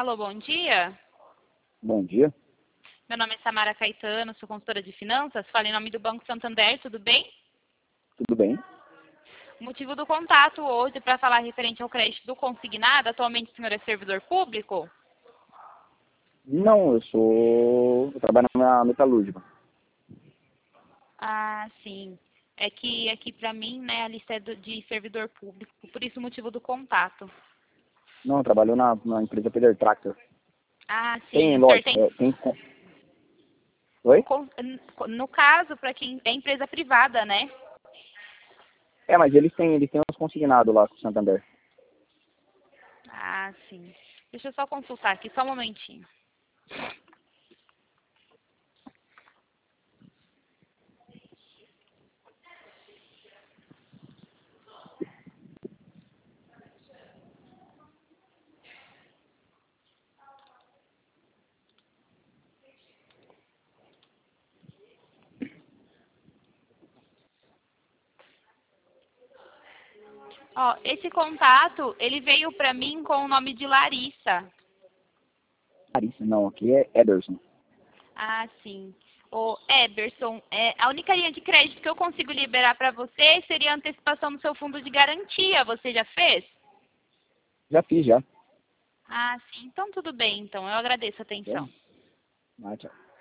Alô, bom dia. Bom dia, Meu nome é Samara Caetano, sou consultora de finanças. Falo em nome do Banco Santander, tudo bem? tudo bem? O motivo do contato hoje é para falar referente ao crédito do consignado. Atualmente o senhor é servidor público? Não, eu trabalho na metalúrgica. Ah, sim. É que aqui para mim, né, a lista é de servidor público, por isso o motivo do contato. Não, eu trabalho na empresa Peter Tractor. Ah, sim. Tem, O senhor lógico, tem... Oi? No caso, para quem é empresa privada, né? É, mas eles têm uns consignados lá com o Santander. Ah, sim. Deixa eu só consultar aqui, só um momentinho. Ó, esse contato, ele veio para mim com o nome de Larissa. Larissa, não, aqui é Ederson. Ah, sim. O Eberson, a única linha de crédito que eu consigo liberar para você seria a antecipação do seu fundo de garantia. Você já fez? Já fiz, já. Ah, sim. Então tudo bem, então. Eu agradeço a Já? atenção. Ah, tchau.